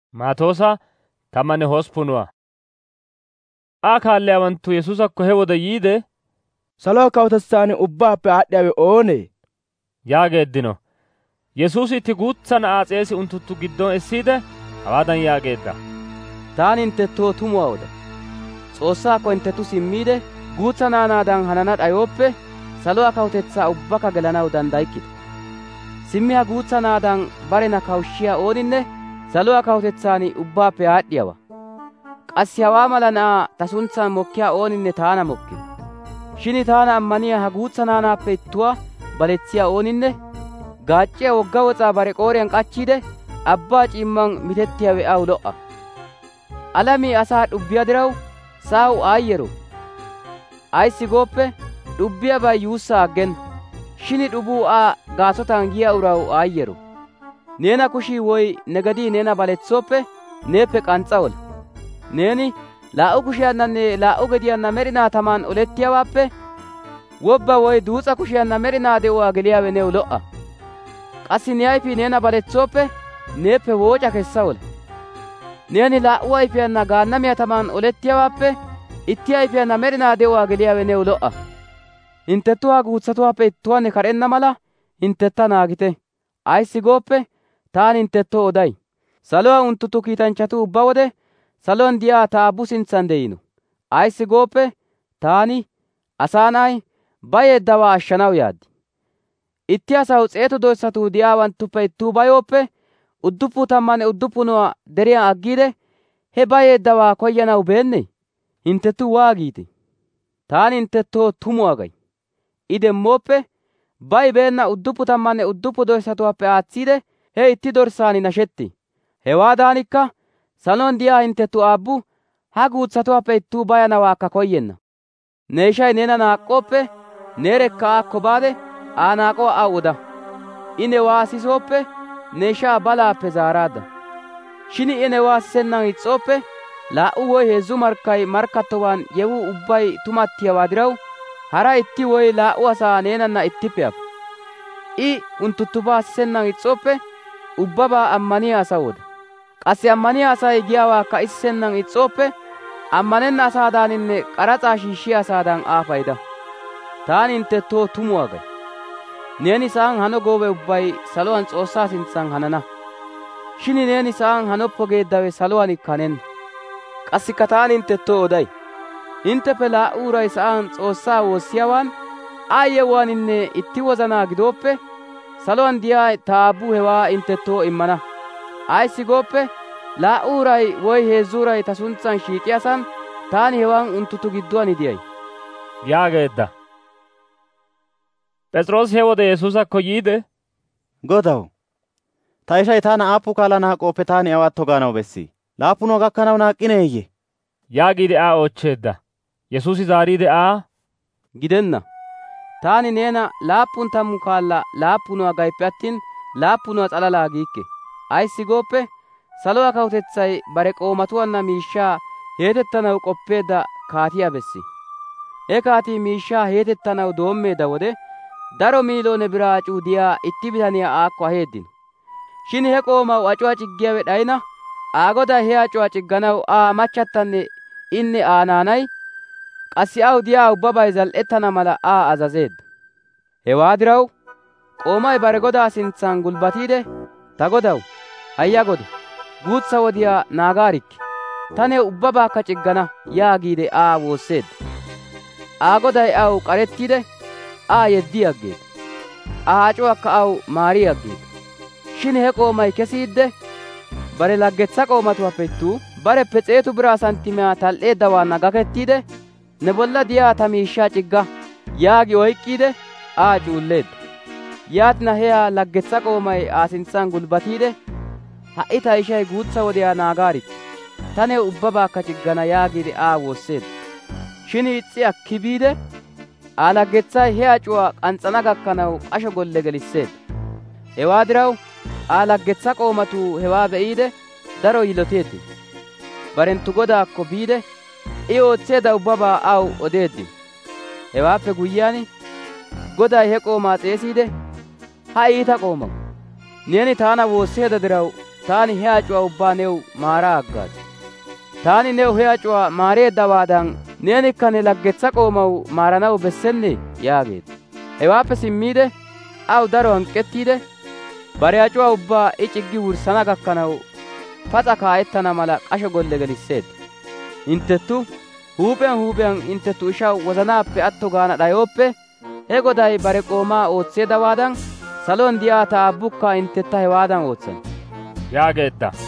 Maatoosa 18 Aa kaalliyaawanttu Yesuusakko he wode yiide, Salo kawutetsaani ubbaappe aadhdhiyawe oonee? yaageeddino. Yesuusi itti guutsa na'aa xeesi unttunttu giddon essiide hawaadan yaageedda. Taani hinttettoo tumuwaa oda. Xoossaakko hinttenttu simmiide guutsa naanaadan hanana dhayooppe, saluwaa kawutetsaa ubbakka gelanaw danddaykkita. Simmi ha guutsa naadan barena kawushshiyaa ooninne saluwaa kawutetsaani ubbaappe aadhdhiyaawaa. Qassi hawaa mala na'aa ta suntsan mokkiyaa ooninne taana mokkee. Shin taana ammaniyaa ha guutsa naanaappe ittuwaa baletsiyaa ooninne gaacciyaa wogga woxaa bare qooriyaan k'achchiide abbaa c'iimman mitettiyaawe aw lo"a. Alamii asaa d'ubbiyaa diraw sa'aw aayyeero. Ayssi gooppe d'ubbiyaabay yuussaa aggenna. Shin d'ubuu Aa gaasotan yiyaa uraw aayyeero. Neena kushii woy ne gedii neena baletsooppe neeppe k'ans's'a ola. Neeni laa"u kushiyaannanne laa"u gediyaanna med'inaa taman olettiyaawaappe wobba woy duus'a kushiyaanna med'inaa de'uwaa geliyaawe new lo"a. Qassi ne ayfii neena baletsooppe neeppe wooca kessa ola. Neeni laa"u ayfiyaanna gaannamiyaa taman olettiyaawaappe itti ayfiyaanna med'inaa de'uwaa geliyaawe new lo"a. Hinttenttu ha guutsatuwaappe ittuwaanne kad'enna mala hinttetta naagite. Ayssi gooppe taani hinttenttoo oday. Saluwaa unttunttu kiitanchchatuu ubbaa wode saluwaan diyaa ta Aabbu sintsan de'iino. Ayssi gooppe taani Asaa Na'ay bayeeddawaa ashshanaw yaad. Itti asaw 100 dorssatuu de'iyaawanttuppe ittuu bayooppe 99 deriyaan aggiide he bayeeddawaa koyanaw beennee? Hinttenttu waagiite? Taani hinttenttoo tumuwaa gay. I demmooppe bayibeenna 99 dorssatuwaappe aatsiide he itti dorssaan nashettee. Hewaadaanikka saluwaan diyaa hinttenttu Aabbu ha guutsatuwaappe ittuu bayanawaakka koyenna. Ne ishay neena naaqqooppe neerekka aakko baade Aa naak'uwaa aw oda. I newaa sisooppe ne ishaa balaappe zaaraadda. Shin I newaa sisennan is's'ooppe 2 woy 3 markkay markkattowaan yewuu ubbay tumattiyaawaa diraw hara itti woy 2 asaa neenanna ittippe afa. I unttunttubaa sisennan is's'ooppe ubbabaa ammaniyaa asaw oda. Qassi ammaniyaa asay giyaawaakka I sisennan is's'ooppe ammanenna asaadaaninne k'aras'aa shiishshiyaa asaadan Aa payda. Taani hinttenttoo tumuwaa gay. Neeni sa'aan hano goobe ubbay saluwaan S'oossaa sintsan hanana. Shin neeni sa'aan hanoppo geeddawe saluwaanikka hanenna. Qassikka taani hinttenttoo oday. Hintteppe 2 uray sa'aan S'oossaa woossiyaawaan aayyeewaaninne itti wozanaa gidooppe saluwaan diyaa ta Aabbu hewaa hinttenttoo immana. Ayssi gooppe 2 uray woy 3 uray ta suntsan shiiqiyaasan taani hewaan unttunttu gidduwaan diyay yaageedda. P'es'iroosi he wode Yesuusakko yiide, Godaw, ta ishay taana aappu kaala naaqooppe taani aw atto gaanaw bessii? 7 gakkanaw naaqqineeyye? yaagiide Aa oochcheedda. Yesuusi zaariide Aa, gidenna. Taani neena 70 kaalla 7 gayppe attin 7 s'alalaa giikke. Ayssi gooppe saluwaa kawutetsay bare qoomatuwaanna miishshaa heetettanaw qoppeedda kaatiyaa bessi. He kaatii miishshaa heetettanaw doommeedda wode daro miiloone biraa c'uudiyaa itti bitaniyaa aakko aheeddino. Shin he qoomaw acuwaa ciggiyaawe d'ayina Aa goday he acuwaa cigganaw Aa machchattanne inne Aa naanay qassi aw diyaa ubbabay zal"ettana mala Aa azazeedda. Hewaa diraw qoomay bare godaa sintsan gulbbatiide, ta godaw, hayya godo, guutsa wodiyaa naagaarikke, ta new ubbabaakka ciggana yaagiide Aa woosseedda. Aa goday aw k'arettiide Aa yeddi aggeedda. Aa acuwaakka aw maari aggeedda. Shin he qoomay kesiidde bare laggetsa qoomatuwaappe ittuu bareppe 100 biraa santtimiyaa tal"eeddawaanna gakettiide, ne bolla diyaa ta miishshaa cigga yaagi oyk'k'iide Aa cuulleedda. Yaatina he laggetsa qoomay Aa sintsan gulbbatiide, ha"i ta ishay guutsa wodiyaa naagaarikke, ta new ubbabaakka ciggana yaagiide Aa woosseedda. Shin ixxi akki biide Aa laggetsay he acuwaa k'ans's'ana gakkanaw k'asho golle gelisseedda. Hewaa diraw Aa laggetsa qoomatuu hewaa be'iide daro yiloteeddino. Barenttu godaakko biide I ootseedda ubbabaa aw odeeddino. Hewaappe guyyiyaan goday he qoomaa xeesiide, ha iita qoomaw, neeni taana woosseedda diraw taani he acuwaa ubbaa new maara aggaad. Taani new he acuwaa maareeddawaadan neenikka ne laggetsa qoomaw maaranaw bessennee?» yaageedda. Hewaappe simmiide aw daro hanqqettiide bare acuwaa ubbaa I ciggi wurssana gakkanaw paxa kaa'ettana mala qasho golle gelisseedda. Inttettu huup'iyaan huup'iyaan inttettu ishaw wozanaappe atto gaana d'ayooppe, he goday bare qoomaa ootseeddawaadan saluwaan diyaa ta Aabbukka inttetta hewaadan ootsana yaageedda.